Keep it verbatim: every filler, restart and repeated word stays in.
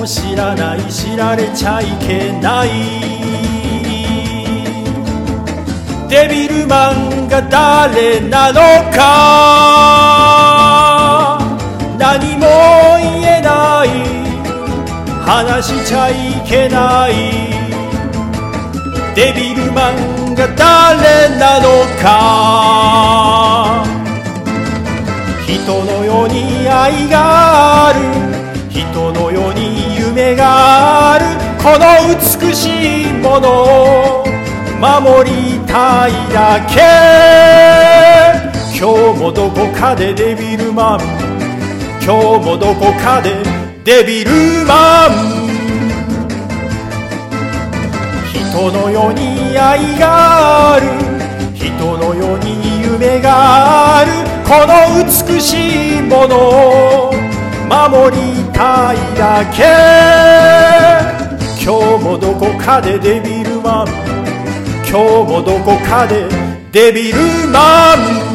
も知らない、知られちゃいけない。デビルマンが誰なのか何も言えない、話しちゃいけない。デビルマンが誰なのか。人のように愛がある、人のように夢がある、この美しいものを守りたいだけ。今日もどこかでデビルマン、今日もどこかでデビルマン。人のように愛がある、人のように夢がある、この美しいものを守りたいだけ。今日もどこかでデビルマン、今日もどこかでデビルマン。